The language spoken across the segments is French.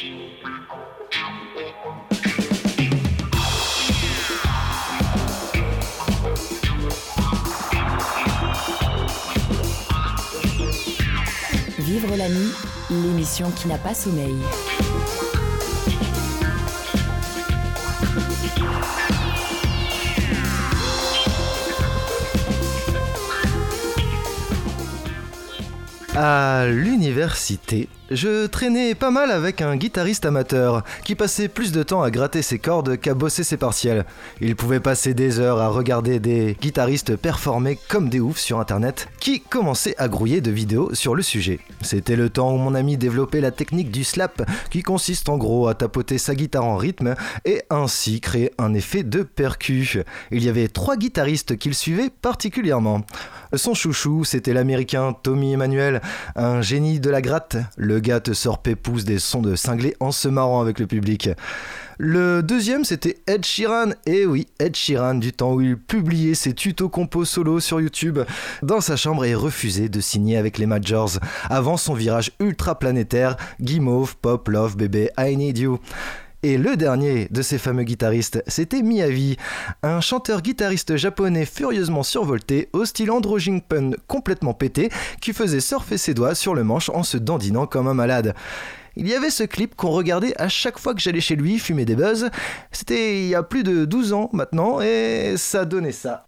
Vivre la nuit, l'émission qui n'a pas sommeil. À l'université, je traînais pas mal avec un guitariste amateur qui passait plus de temps à gratter ses cordes qu'à bosser ses partiels. Il pouvait passer des heures à regarder des guitaristes performer comme des oufs sur internet qui commençaient à grouiller de vidéos sur le sujet. C'était le temps où mon ami développait la technique du slap qui consiste en gros à tapoter sa guitare en rythme et ainsi créer un effet de percu. Il y avait 3 guitaristes qu'il suivait particulièrement. Son chouchou, c'était l'américain Tommy Emmanuel, un génie de la gratte. Le gars te sort pépouze des sons de cinglé en se marrant avec le public. Le deuxième, c'était Ed Sheeran. Et oui, Ed Sheeran, du temps où il publiait ses tutos compos solo sur YouTube dans sa chambre et refusait de signer avec les majors avant son virage ultra planétaire Guimauve, Pop, Love, Bébé, I Need You. Et le dernier de ces fameux guitaristes, c'était Miyavi, un chanteur-guitariste japonais furieusement survolté, au style androgyne pun complètement pété, qui faisait surfer ses doigts sur le manche en se dandinant comme un malade. Il y avait ce clip qu'on regardait à chaque fois que j'allais chez lui fumer des buzz. C'était il y a plus de 12 ans maintenant, et ça donnait ça.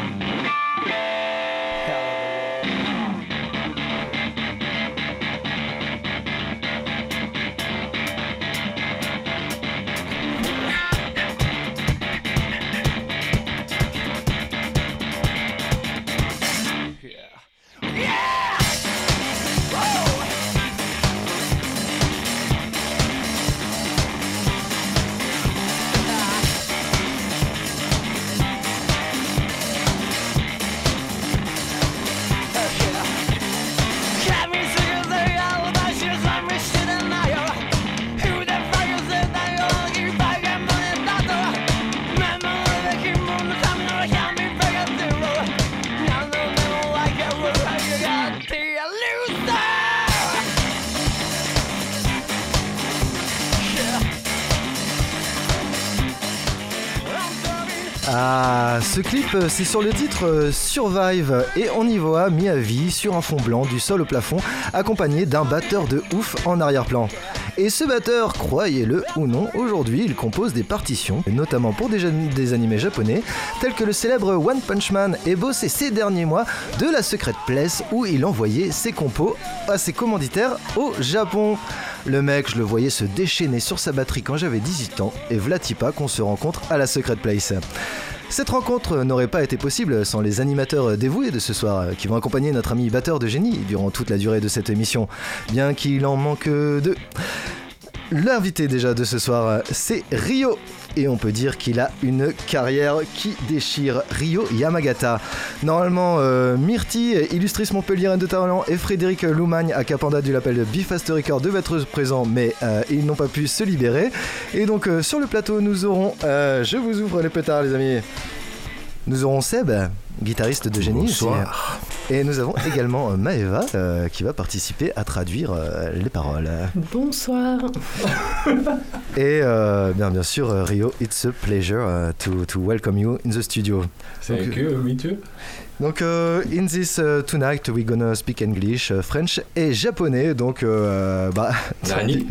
Ah, ce clip, c'est sur le titre Survive et on y voit Miyavi sur un fond blanc du sol au plafond accompagné d'un batteur de ouf en arrière-plan. Et ce batteur, croyez-le ou non, aujourd'hui il compose des partitions, notamment pour des animés japonais, tels que le célèbre One Punch Man et bossé ces derniers mois de la Secret Place où il envoyait ses compos à ses commanditaires au Japon. Le mec, je le voyais se déchaîner sur sa batterie quand j'avais 18 ans et v'là-t-il pas qu'on se rencontre à la Secret Place. Cette rencontre n'aurait pas été possible sans les animateurs dévoués de ce soir qui vont accompagner notre ami batteur de génie durant toute la durée de cette émission, bien qu'il en manque 2. L'invité déjà de ce soir, c'est Ryo. Et on peut dire qu'il a une carrière qui déchire. Ryo Yamagata. Normalement, Myrtille, illustrice montpelliéraine de talent, et Frédéric Loumagne, à Capanda du label Be Fast Record, devaient être présents, mais ils n'ont pas pu se libérer. Et donc, sur le plateau, nous aurons... je vous ouvre les pétards, les amis. Nous aurons Seb, guitariste de génie. Bonsoir. Et nous avons également Maëva qui va participer à traduire les paroles. Bonsoir. Et bien sûr, Ryo, it's a pleasure to welcome you in the studio. Thank you, me too. Donc, in this tonight, we're gonna speak English, French et japonais. Donc, Nani.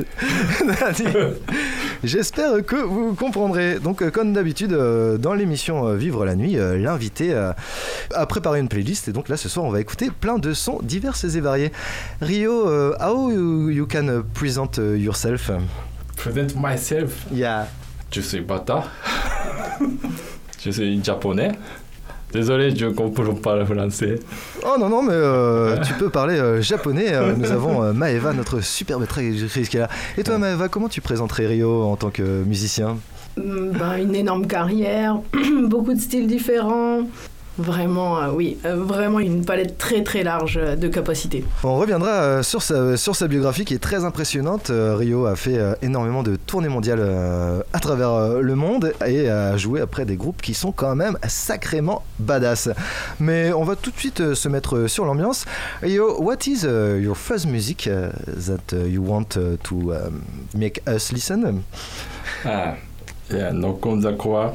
J'espère que vous comprendrez. Donc, comme d'habitude, dans l'émission Vivre la nuit, l'invité a préparé une playlist. Et donc là, ce soir, on va écouter plein de sons divers et variés. Ryo, how you can present yourself? Present myself. Yeah. Je suis Bata. Je suis japonais. Désolé, je ne comprends pas le français. Oh non, mais tu peux parler japonais. Nous avons Maëva, notre superbe traductrice qui est là. Et toi, Maëva, comment tu présenterais Ryo en tant que musicien? Une énorme carrière, beaucoup de styles différents. Vraiment, oui, vraiment une palette très très large de capacités. On reviendra sur sa biographie qui est très impressionnante. Rio a fait énormément de tournées mondiales à travers le monde et a joué après des groupes qui sont quand même sacrément badass. Mais on va tout de suite se mettre sur l'ambiance. Rio, what is your first music that you want to make us listen? Yeah, no Konzakwa.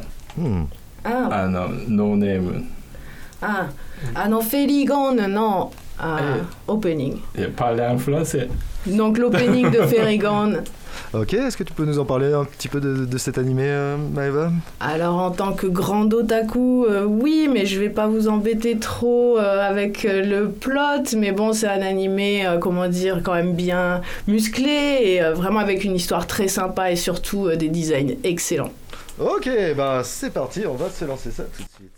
No name. Non, Ferigone, non. Opening. Et parler en français. Donc l'opening de Ferigone. Ok, est-ce que tu peux nous en parler un petit peu de cet animé, Maëva? Alors en tant que grand otaku, oui, mais je vais pas vous embêter trop avec le plot, mais bon, c'est un animé, comment dire, quand même bien musclé et vraiment avec une histoire très sympa et surtout des designs excellents. Ok, bah c'est parti, on va se lancer ça tout de suite.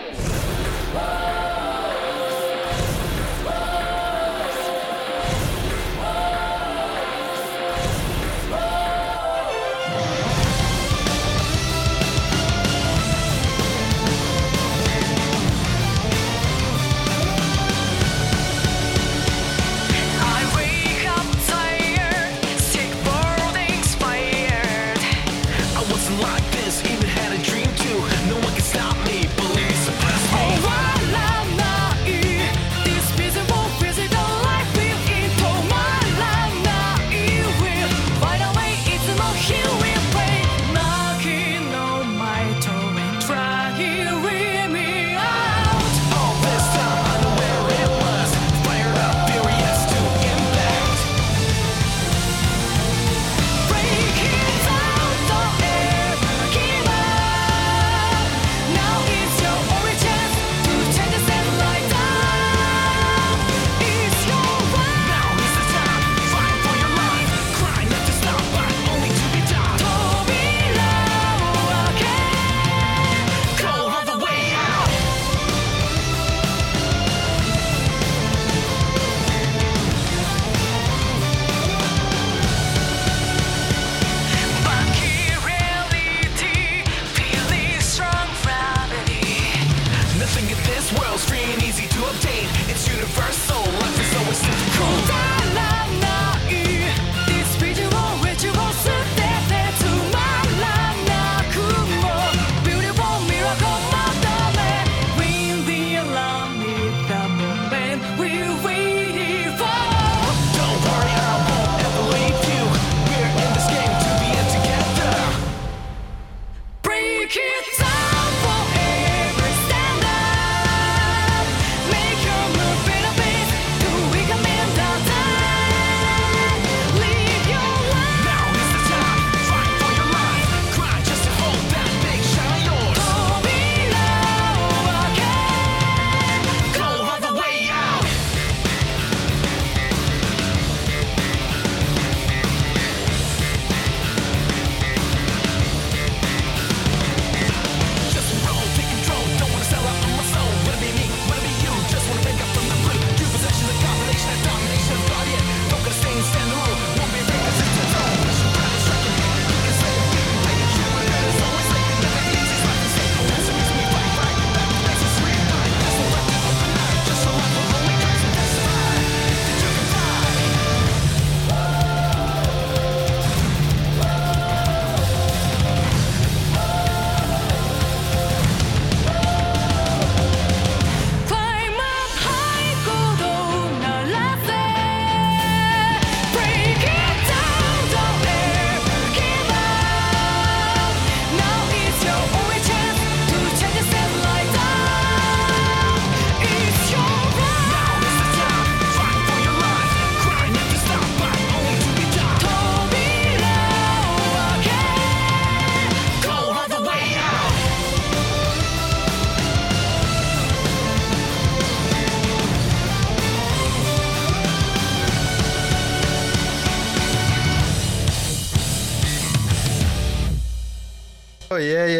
Oh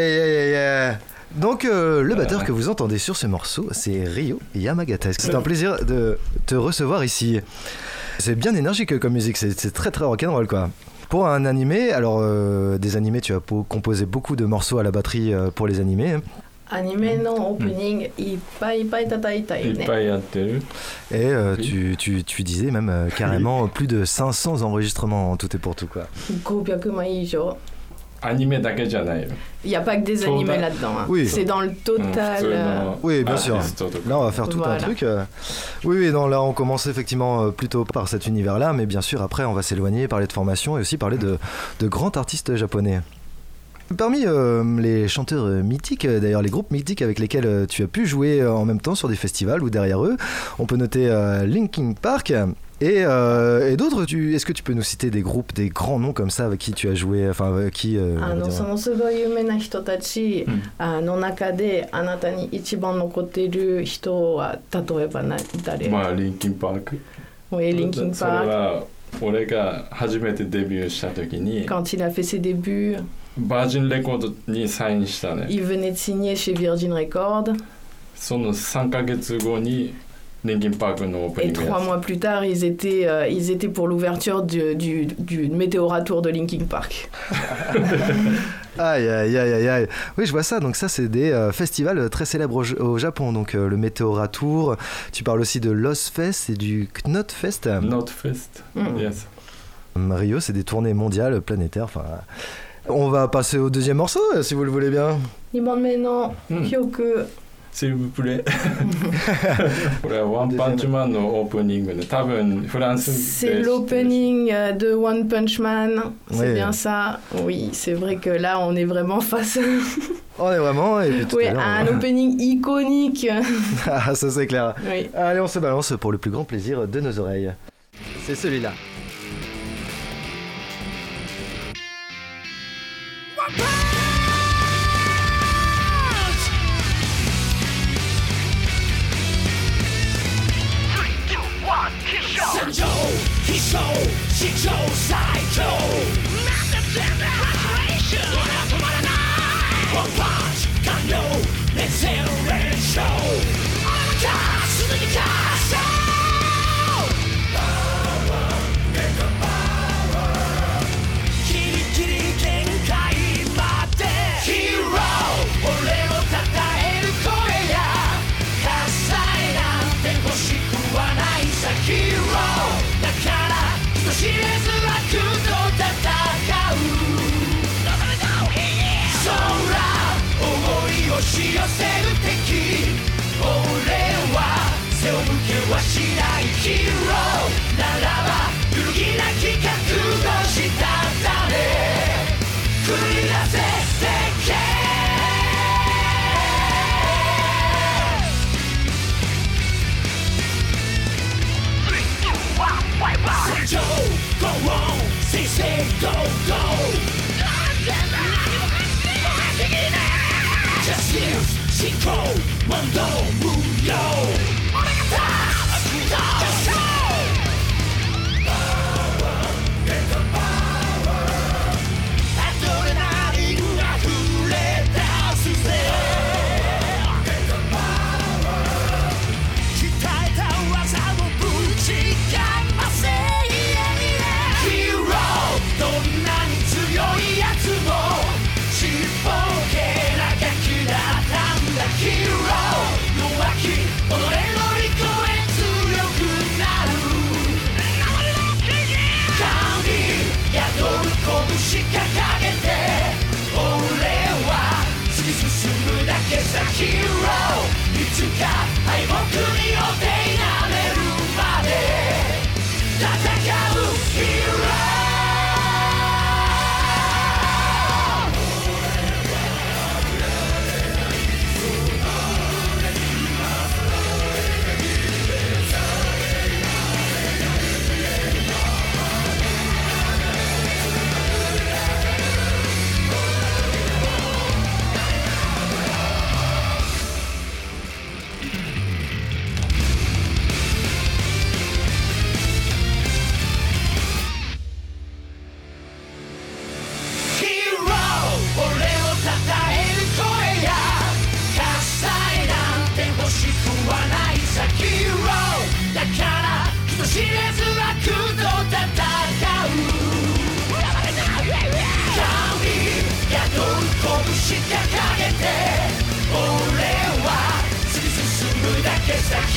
yeah. Donc le batteur que vous entendez sur ce morceau, c'est Ryo Yamagata. C'est un plaisir de te recevoir ici. C'est bien énergique comme musique, c'est très très rock'n'roll quoi. Pour un animé, alors des animés, tu as composé beaucoup de morceaux à la batterie pour les animés. アニメのオープニングいっぱいいっぱい叩いたよね。 いっぱいやってる。 Et tu disais même carrément plus de 500 enregistrements en tout et pour tout, quoi. 500枚以上。 アニメだけじゃないよ。 Il n'y a pas que des animés là-dedans. Hein. Oui. C'est dans le total. Oui, bien sûr. Là, on va faire tout un truc. Oui, non, là, on commence effectivement plutôt par cet univers-là, mais bien sûr, après, on va s'éloigner, parler de formation et aussi parler de grands artistes japonais. Parmi les chanteurs mythiques, d'ailleurs les groupes mythiques avec lesquels tu as pu jouer en même temps sur des festivals ou derrière eux, on peut noter Linkin Park et d'autres. Est-ce que tu peux nous citer des groupes, des grands noms comme ça avec qui tu as joué, enfin avec qui そのすごい有名な人たちの中であなたに一番残っている人は例えば誰？ まあリンキンパーク。 Oui, Linkin Park. それは俺が初めてデビューした時に。 Quand il a fait ses débuts. バージンレコードにサインしたね。 Il venait de signer chez Virgin Records. その3ヶ月後にリンキンパークのオープニング。 Et 3 mois plus tard, ils étaient pour l'ouverture du Meteora Tour de Linkin Park. Aïe, aïe, aïe, aïe, aïe. Oui, je vois ça. Donc ça, c'est des festivals très célèbres au Japon. Donc le Meteora Tour. Tu parles aussi de Lost Fest et du Knot Fest. Knot Fest, yes. Rio, c'est des tournées mondiales, planétaires. Enfin, on va passer au deuxième morceau, si vous le voulez bien. 2番目の曲。 s'il vous plaît. これはワンパンチマンのオープニングで多分フランスで C'est l'opening de One Punch Man, c'est oui. bien ça. Oui, c'est vrai que là on est vraiment face on est vraiment et puis tout oui, à l'heure, un opening iconique. Ah, ça c'est clair. Oui. Allez, on se balance pour le plus grand plaisir de nos oreilles. C'est celui-là.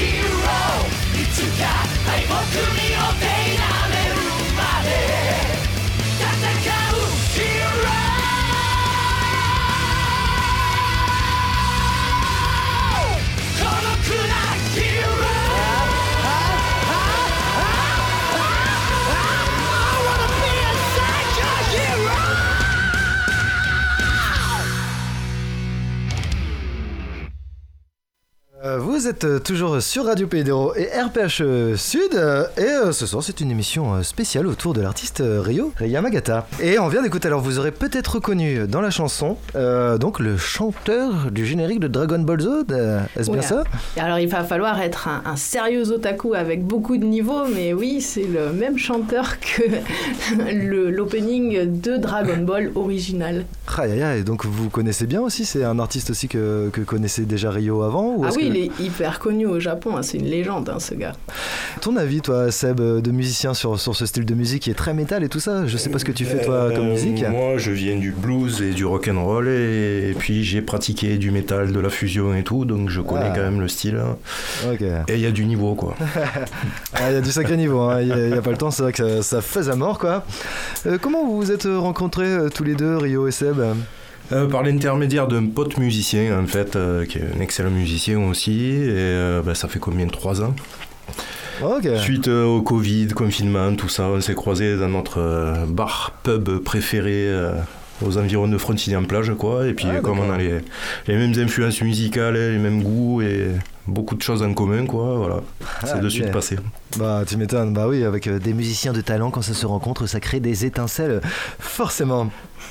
Vous êtes toujours sur Radio Pays d'Héros et RPH Sud et ce soir c'est une émission spéciale autour de l'artiste Ryo Yamagata. Et on vient d'écouter, alors vous aurez peut-être reconnu dans la chanson donc le chanteur du générique de Dragon Ball Z, est-ce bien ça? Et alors il va falloir être un sérieux otaku avec beaucoup de niveaux, mais oui, c'est le même chanteur que l'opening de Dragon Ball original. Et donc vous connaissez bien aussi, c'est un artiste aussi que connaissait déjà Ryo avant ou il est hyper connu au Japon, hein, c'est une légende ce gars. Ton avis toi Seb, de musicien sur ce style de musique qui est très métal et tout ça, je sais pas ce que tu fais toi comme musique. Moi je viens du blues et du rock'n'roll et puis j'ai pratiqué du métal, de la fusion et tout, donc je connais quand même le style. Okay. Et il y a du niveau quoi. Il y a du sacré niveau, hein. Il y a pas le temps, c'est vrai que ça fais à mort quoi. Comment vous vous êtes rencontrés tous les deux, Ryo et Seb? Par l'intermédiaire d'un pote musicien en fait, qui est un excellent musicien aussi, et ça fait combien de 3 ans. Okay. Suite au Covid, confinement, tout ça, on s'est croisés dans notre bar pub préféré aux environs de Frontignan-Plage quoi, et puis comme on a les mêmes influences musicales, les mêmes goûts et beaucoup de choses en commun quoi, voilà, c'est de suite passé. Bah tu m'étonnes, bah oui, avec des musiciens de talent, quand ça se rencontre ça crée des étincelles forcément.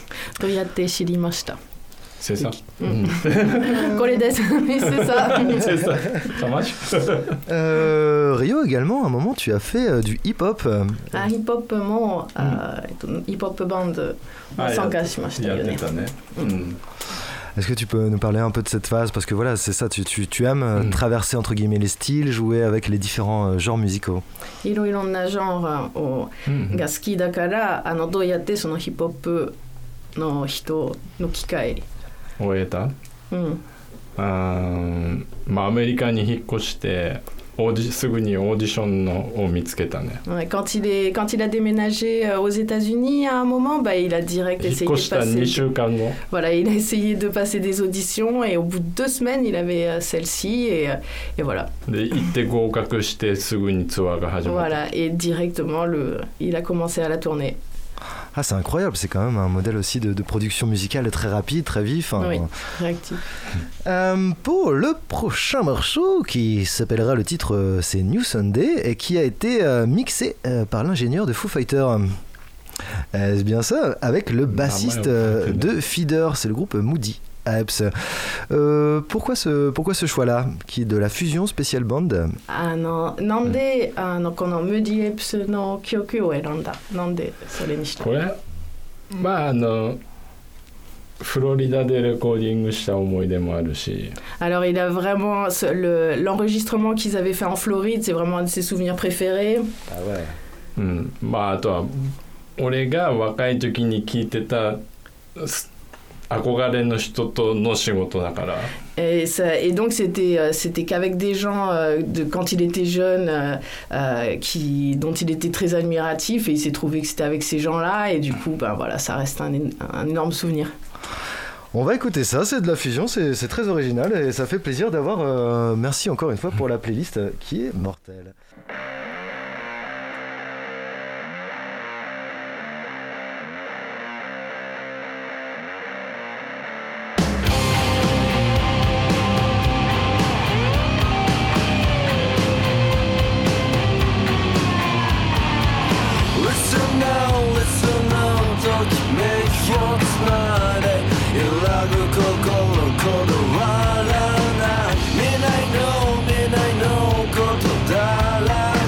C'est ça. C'est ça. C'est ça. Ça marche. Ryo également, à un moment tu as fait du hip-hop. Hip-hop もhip-hop band 参加しましたよね。 Est-ce que tu peux nous parler un peu de cette phase? Parce que voilà, c'est ça, tu aimes traverser entre guillemets les styles, jouer avec les différents genres musicaux. いろいろなジャンルが好きだから、どうやってそのヒップホップの人の機会を得た？アメリカに引っ越してすぐにオーディションを見つけたね。 Quand il a déménagé aux États-Unis à un moment, il a direct essayé de passer. Voilà, il a essayé de passer des auditions et au bout de 2 semaines, il avait celle-ci et voilà. で行って合格してすぐにツアーが始まった。 Voilà, et directement il a commencé à la tourner. Ah, c'est incroyable, c'est quand même un modèle aussi de production musicale très rapide, très vif. Oui, réactif. Pour le prochain morceau, qui s'appellera, le titre c'est New Sunday, et qui a été mixé par l'ingénieur de Foo Fighters. C'est bien ça, avec le bassiste de Feeder, c'est le groupe Moody Apps. Pourquoi ce choix-là, qui est de la fusion Special Band? なんでこの Moody Apps の曲を選んだ？なんでそれにした？ これフロリダでレコーディングした思い出もあるし。 Alors il a vraiment l'enregistrement qu'ils avaient fait en Floride, c'est vraiment un de ses souvenirs préférés. Ah ouais. あとは俺が若い時に聴いてた憧れの人との仕事だから。 Et donc c'était qu'avec des gens quand il était jeune dont il était très admiratif, et il s'est trouvé que c'était avec ces gens-là, et du coup voilà, ça reste un énorme souvenir. On va écouter ça, c'est de la fusion, c'est très original et ça fait plaisir d'avoir merci encore une fois pour la playlist qui est mortelle. La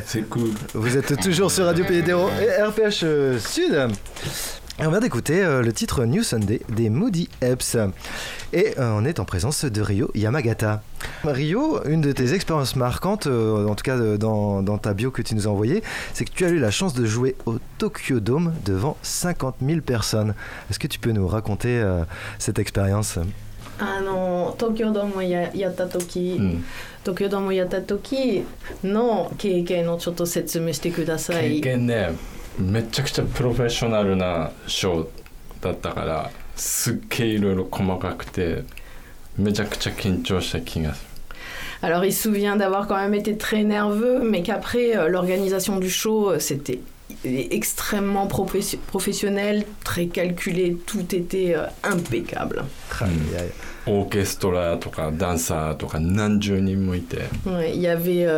C'est cool. Vous êtes toujours sur Radio Pays d'Héros et RPH Sud. Et on vient d'écouter le titre New Sunday des Moody Epps. Et on est en présence de Ryo Yamagata. Ryo, une de tes expériences marquantes, en tout cas dans ta bio que tu nous as envoyée, c'est que tu as eu la chance de jouer au Tokyo Dome devant 50 000 personnes. Est-ce que tu peux nous raconter cette expérience ? 東京ドームやった時、東京ドームやった時の経験をちょっと説明してください。 経験ね、めちゃくちゃプロフェッショナルなショーだったから、すっげえいろいろ細かくてめちゃくちゃ緊張した気がする。 Alors il se souvient d'avoir quand même été très nerveux, mais qu'après l'organisation du show c'était extrêmement professionnel, très calculé, tout était impeccable. オーケストラとかダンサーとか何十人もいて。 Ouais, il y avait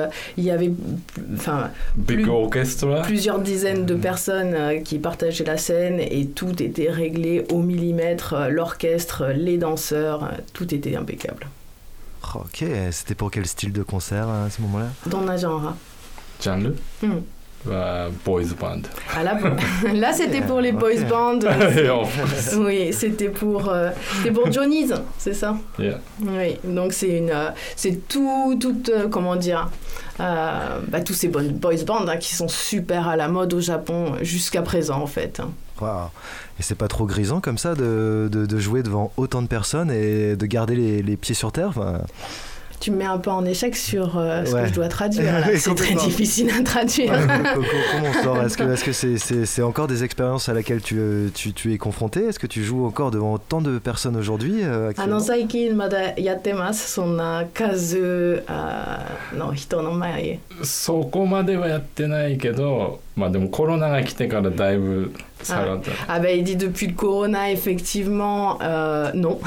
enfin plusieurs dizaines de personnes qui partageaient la scène et tout était réglé au millimètre, l'orchestre, les danseurs, tout était impeccable. Ok, c'était pour quel style de concert à ce moment-là ? Dans un genre. Genre boys band. Ah là c'était pour les boys bands. Oui, c'était pour Johnny's, c'est ça. Yeah. Oui, donc c'est comment dire, tous ces boys bands qui sont super à la mode au Japon jusqu'à présent en fait. Wow. Et c'est pas trop grisant comme ça de jouer devant autant de personnes et de garder les pieds sur terre, enfin... Tu me mets un peu en échec sur ce que je dois traduire. Là. C'est très difficile à traduire. Comment on sort ? Est-ce que c'est encore des expériences à laquelle tu es confronté ? Est-ce que tu joues encore devant autant de personnes aujourd'hui ? 最近まだやってます。そんな数の人の前。 そこまではやってないけど、まあでもコロナが来てからだいぶ下がった。 Il dit depuis le corona effectivement non.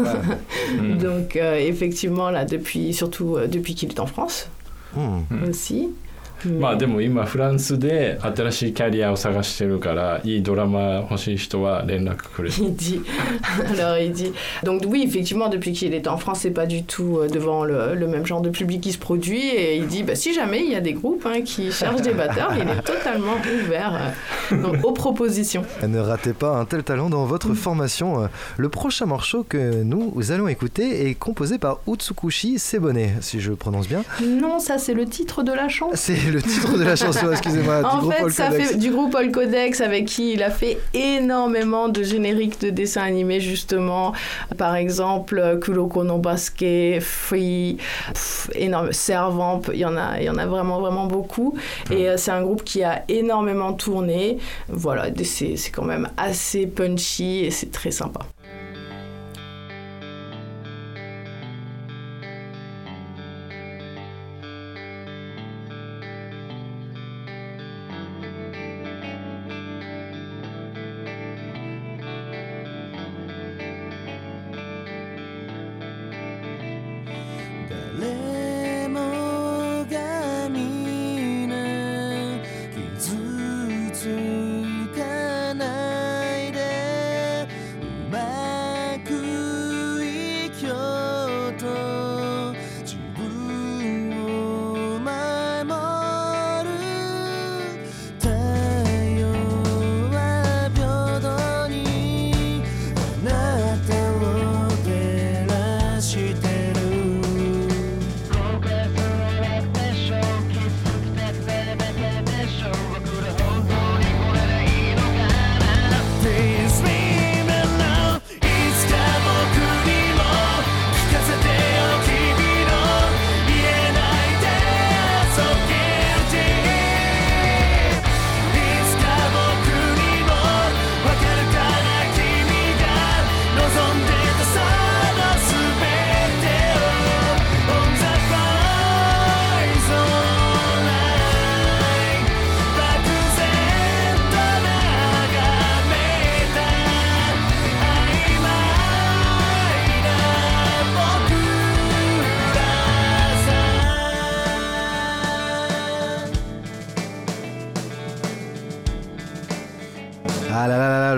Donc effectivement là surtout depuis qu'il est en France aussi. まあでも今フランスで新しいキャリアを探してるからいいドラマ欲しい人は連絡くれ。 il dit donc oui effectivement depuis qu'il est en France c'est pas du tout devant le même genre de public qui se produit et il dit si jamais il y a des groupes qui cherchent des batteurs il est totalement ouvert donc, aux propositions. Ne ratez pas un tel talent dans votre formation. Le prochain morceau que nous allons écouter est composé par Utsukushi Sebone, si je prononce bien. Non, ça c'est le titre de la chanson. C'est le titre de la chanson, excusez-moi, du groupe Olcodex. Du groupe Olcodex avec qui il a fait énormément de génériques de dessins animés justement. Par exemple, Kuroko no Basuke, Free, énorme, Servamp, il y en a vraiment vraiment beaucoup. Et c'est un groupe qui a énormément tourné. Voilà, c'est quand même assez punchy et c'est très sympa.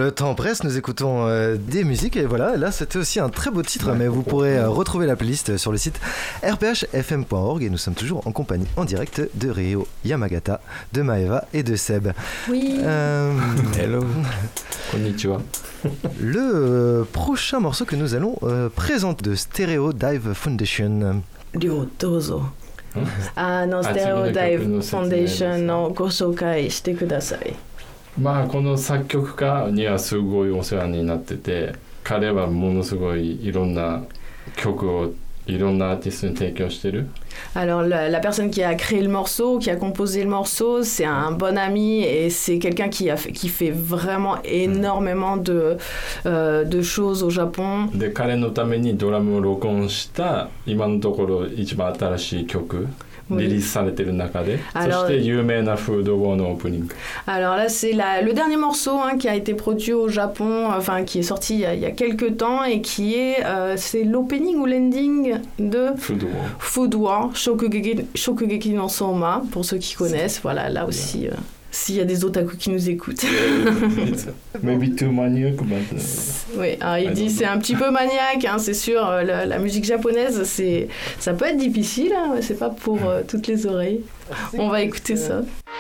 le temps presse, nous écoutons des musiques et voilà, là c'était aussi un très beau titre, mais vous pourrez retrouver la playlist sur le site rphfm.org et nous sommes toujours en compagnie en direct de Ryo Yamagata, de Maeva et de Seb. Oui. Hello. Konnichiwa. Le prochain morceau que nous allons présenter de Stereo Dive Foundation. Ryo, dozo. Stereo Dive Foundation のご紹介してください。 まあこの作曲家にはすごいお世話になってて、彼はものすごいいろんな曲をいろんなアーティストに提供してる。 Alors la personne qui a créé le morceau, qui a composé le morceau, c'est un bon ami et c'est quelqu'un qui fait vraiment énormément de choses au Japon. で彼のためにドラムを録音した今のところ一番新しい曲。リリースされてる中で、そして有名なフードウォーのオープニング。Alors là, c'est le dernier morceau qui a été produit au Japon, enfin qui est sorti il y a quelques temps et qui est, c'est l'opening ou l'ending de Food War, Shokugeki no Soma, pour ceux qui connaissent. Voilà, là aussi. S'il y a des otaku qui nous écoutent. Maybe too maniac, but... Oui, alors il dit c'est un petit peu maniaque, c'est sûr. La musique japonaise, ça peut être difficile, c'est pas pour toutes les oreilles. On va écouter ça.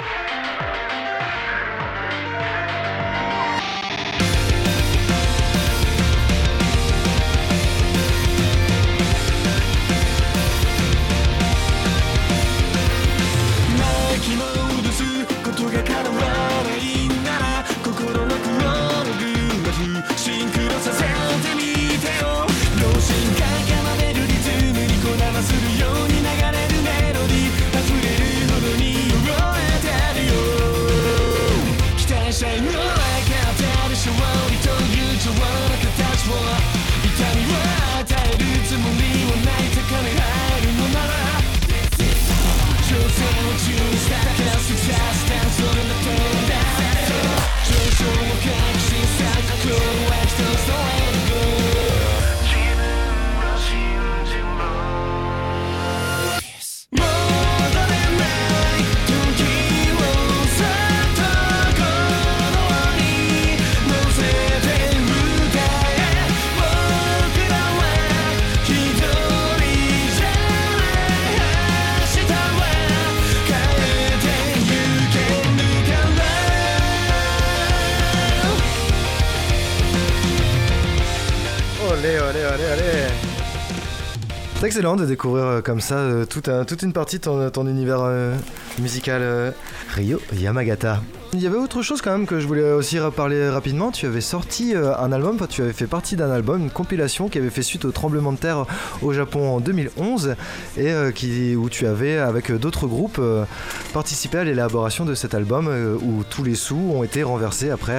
C'est excellent de découvrir comme ça toute une partie de ton univers musical, Ryo Yamagata. Il y avait autre chose quand même que je voulais aussi reparler rapidement. Tu avais sorti un album, enfin, tu avais fait partie d'un album, une compilation qui avait fait suite au tremblement de terre au Japon en 2011 et où tu avais, avec d'autres groupes, participé à l'élaboration de cet album où tous les sous ont été renversés après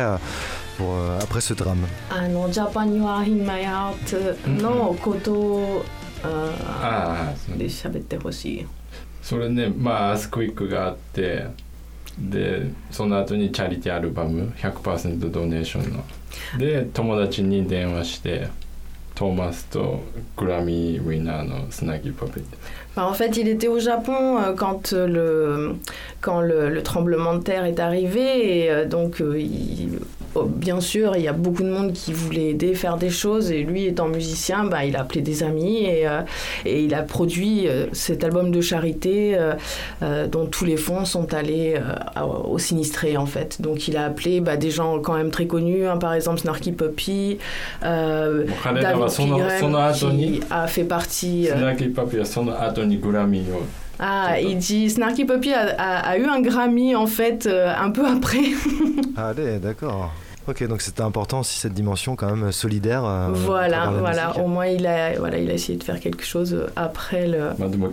ce drame. Japan You Are In My Heart のことをで喋ってほしい。 それね、まあアースクイックがあって、でその後にチャリティーアルバム 100% ドネーションので友達に電話してトーマスとグラミーウィナーのスナギーパペット。 En fait, il était au Japon quand le tremblement de terre est arrivé et donc bien sûr, il y a beaucoup de monde qui voulait aider, faire des choses et lui étant musicien, il a appelé des amis et il a produit cet album de charité dont tous les fonds sont allés aux sinistrés en fait. Donc il a appelé des gens quand même très connus, par exemple Snarky Puppy, David Pilgrim qui a fait partie... Snarky Puppy a son Grammy. Il dit Snarky Puppy a eu un Grammy en fait un peu après. Allez, d'accord. Ok, donc c'était important aussi cette dimension quand même solidaire. Voilà. Au moins il a essayé de faire quelque chose après le.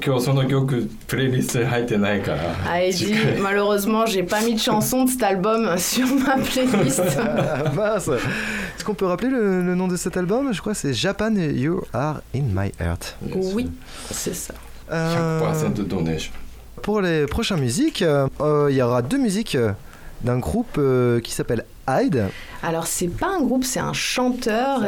Il dit malheureusement j'ai pas mis de chanson de cet album sur ma playlist. Mince. Est-ce qu'on peut rappeler le nom de cet album? Je crois que c'est Japan You Are In My Heart. Oui, c'est ça. 100% de donation. Pour les prochaines musiques, il y aura deux musiques d'un groupe qui s'appelle Hyde. Alors c'est pas un groupe, c'est un chanteur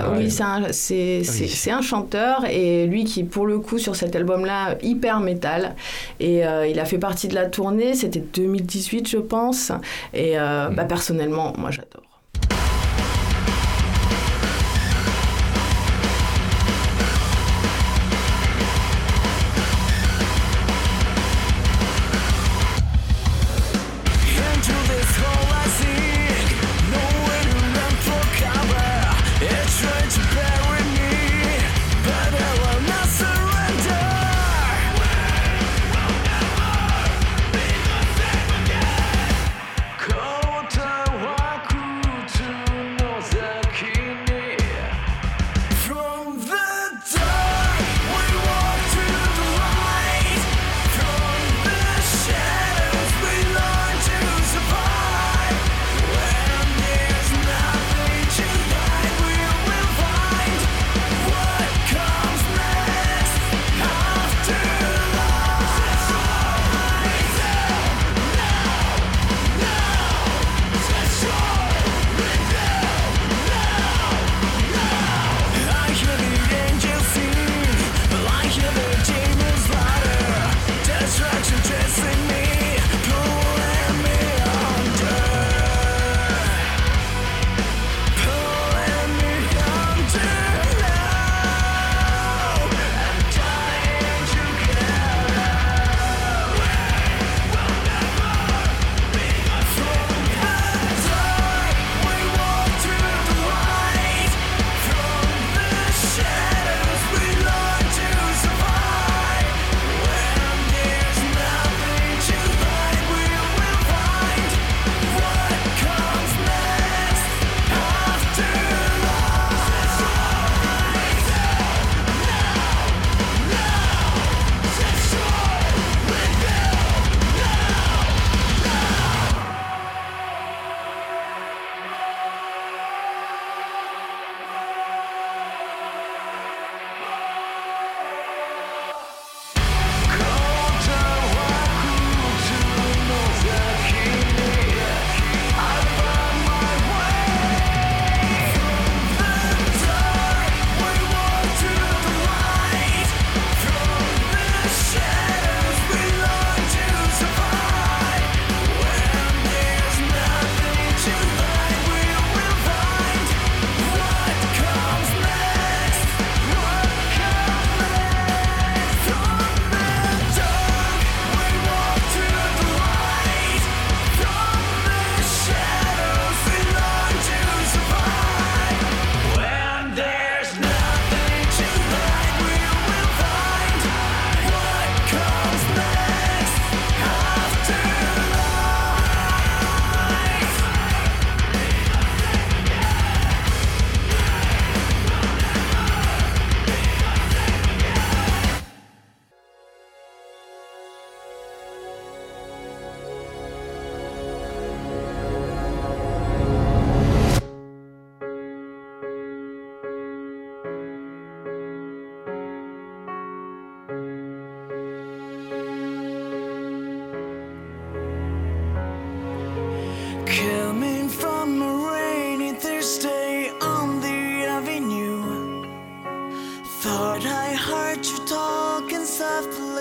c'est un chanteur et lui qui pour le coup sur cet album-là hyper métal et il a fait partie de la tournée, c'était 2018 je pense et personnellement moi j'adore.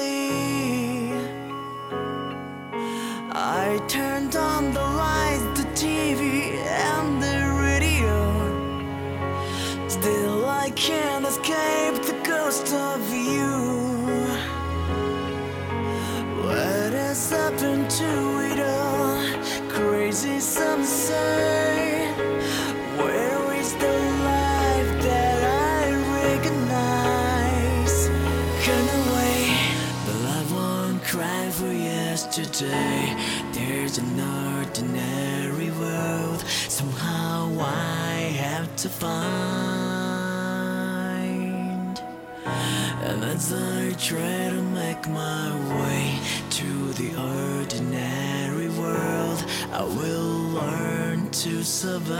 slowly. I turned on the lights, the TV and the radio. Still I can't escape the ghost of you. What has happened to it all? Crazy some say. Where is the life that I recognize? Gone away, but I won't cry for yesterday. There's an ordinary world somehow I have to find. And as I try to make my way to the ordinary world, I will learn to survive.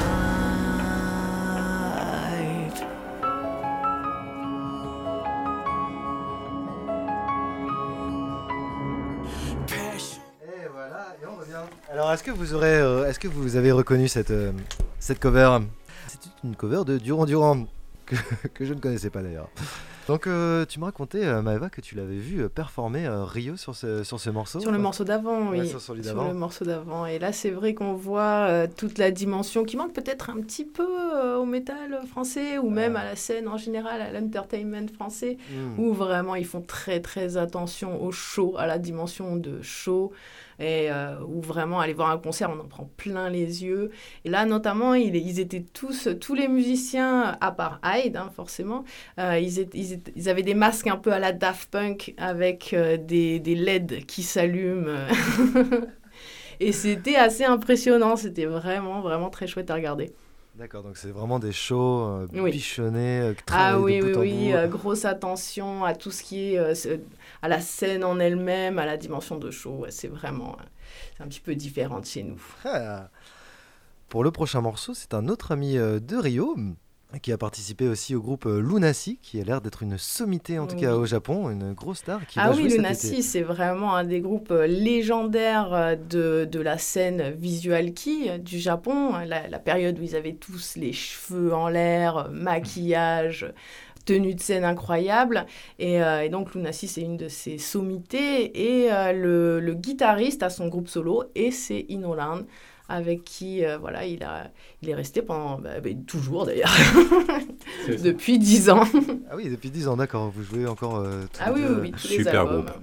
Passion. Et voilà, et on revient. Alors, est-ce que vous avez reconnu cette cover? C'est une cover de Duran Duran que je ne connaissais pas d'ailleurs. Donc tu me racontais, Maëva, que tu l'avais vu performer Rio sur ce morceau. Sur le morceau d'avant, oui. Ouais, sur le morceau d'avant. Et là, c'est vrai qu'on voit toute la dimension qui manque peut-être un petit peu au métal français ou même à la scène en général, à l'entertainment français, où vraiment ils font très très attention au show, à la dimension de show. Et où vraiment aller voir un concert, on en prend plein les yeux. Et là, notamment, ils étaient tous les musiciens, à part Hyde, forcément, ils avaient des masques un peu à la Daft Punk avec des LED qui s'allument. Et c'était assez impressionnant, c'était vraiment, vraiment très chouette à regarder. D'accord, donc c'est vraiment des shows bichonnés, oui, grosse attention à tout ce qui est à la scène en elle-même, à la dimension de show. Ouais, c'est vraiment c'est un petit peu différent de chez nous. Pour le prochain morceau, c'est un autre ami de Rio qui a participé aussi au groupe Lunacy, qui a l'air d'être une sommité en tout cas au Japon, une grosse star qui va jouer Lunacy, cet été. C'est vraiment un des groupes légendaires de la scène visual kei du Japon, la période où ils avaient tous les cheveux en l'air, maquillage, tenue de scène incroyable. Et donc Lunacy, c'est une de ces sommités, et le guitariste a son groupe solo, et c'est Inoland, avec qui il est resté pendant toujours d'ailleurs depuis 10 ans. Ah oui, depuis 10 ans, d'accord, vous jouez encore tous les deux. Oui, tous les albums. Groupe.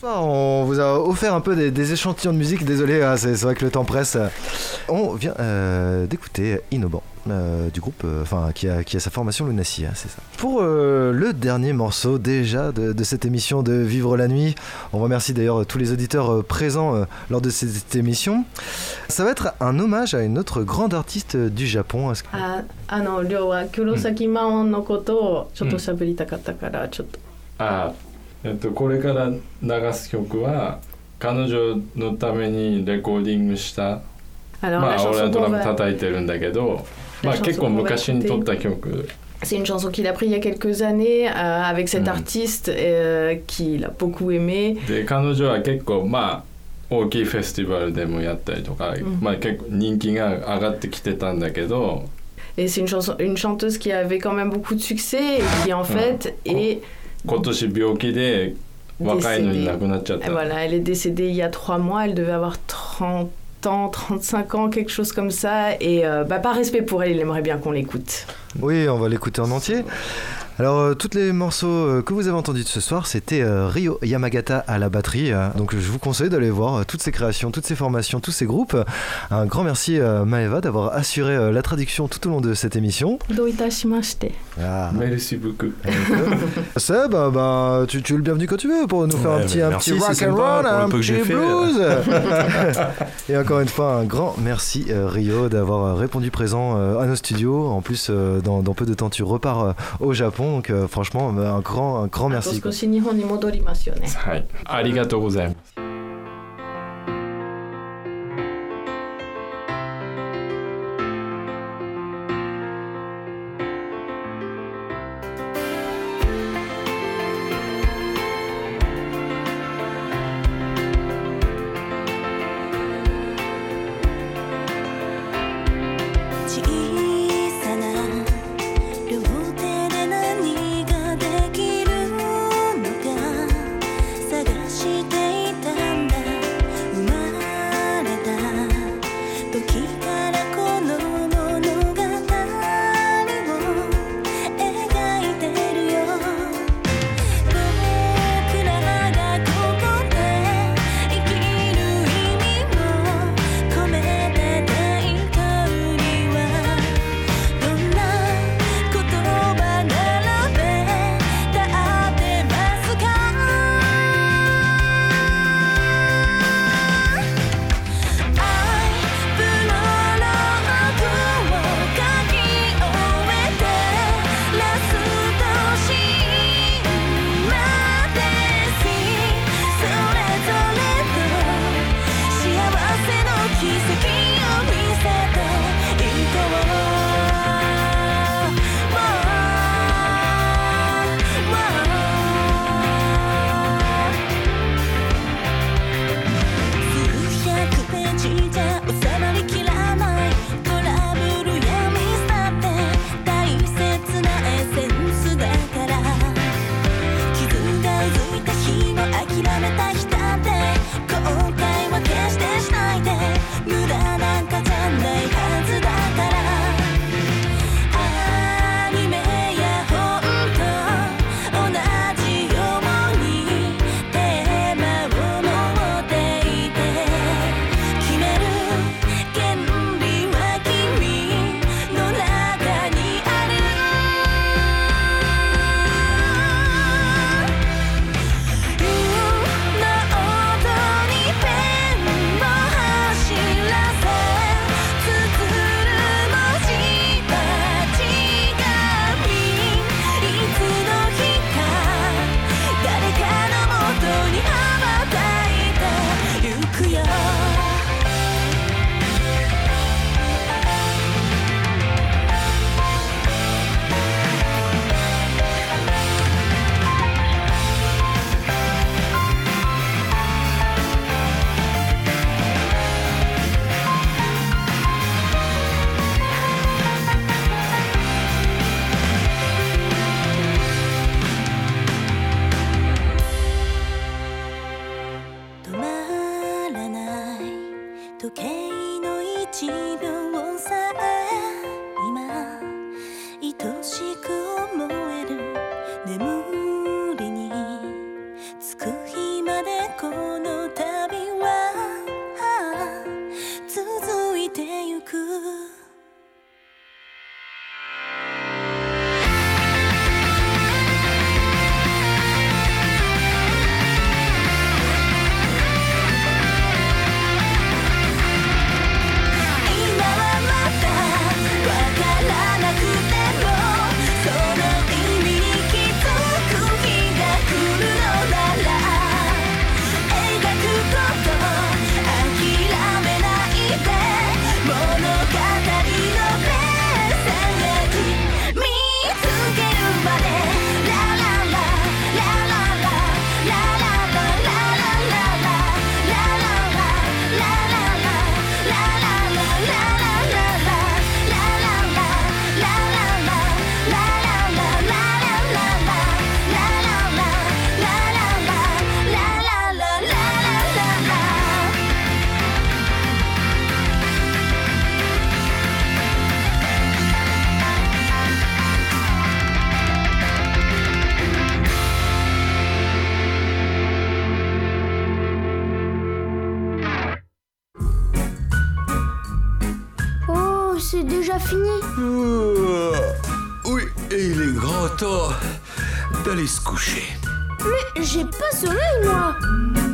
soir, on vous a offert un peu des échantillons de musique. Désolé, c'est vrai que le temps presse. On vient d'écouter Inoban. Du groupe qui a sa formation Lunacy, c'est ça. Pour le dernier morceau déjà de cette émission de Vivre la nuit, on remercie d'ailleurs tous les auditeurs présents lors de cette émission. Ça va être un hommage à une autre grande artiste du Japon. Ryo wa Kurosaki Maon no koto o chotto shaberitatta kara chotto. これから流す曲は彼女のためにレコーディングした俺はドラム叩いてるんだけど、結構昔に撮った曲。 C'est une chanson qu'il a pris il y a quelques années avec cet artiste qu'il a beaucoup aimé. で彼女は結構大きいフェスティバルでもやったりとか、結構人気が上がってきてたんだけど。 Et c'est une chanteuse qui avait quand même beaucoup de succès et qui en fait est 今年病気で若いのに亡くなっちゃった。 Voilà, elle est décédée il y a 3 mois, elle devait avoir 30 ans, 35 ans, quelque chose comme ça. Et par respect pour elle, il aimerait bien qu'on l'écoute. Oui, on va l'écouter en entier. Alors, tous les morceaux que vous avez entendus de ce soir, c'était Ryo Yamagata à la batterie. Donc, je vous conseille d'aller voir toutes ces créations, toutes ces formations, tous ces groupes. Un grand merci Maeva d'avoir assuré la traduction tout au long de cette émission. Doitashimashite. Merci beaucoup. Seb, tu es le bienvenu quand tu veux pour nous faire un petit rock and roll, un petit blues. Et encore une fois, un grand merci Ryo d'avoir répondu présent à nos studios. En plus, dans peu de temps, tu repars au Japon. Donc franchement, un grand merci. 少し日本に戻りますよね。 はい、ありがとうございます。 眠りにつく日まで c'est déjà fini. Oui, et il est grand temps d'aller se coucher. Mais j'ai pas sommeil, moi.